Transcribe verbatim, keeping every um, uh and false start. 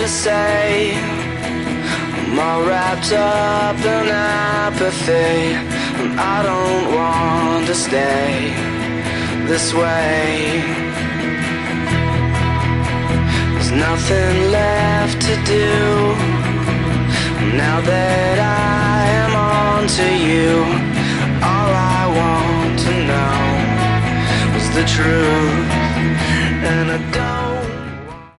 to say. I'm all wrapped up in apathy, and I don't want to stay this way. There's nothing left to do now that I am on to you. All I want to know was the truth, and I don't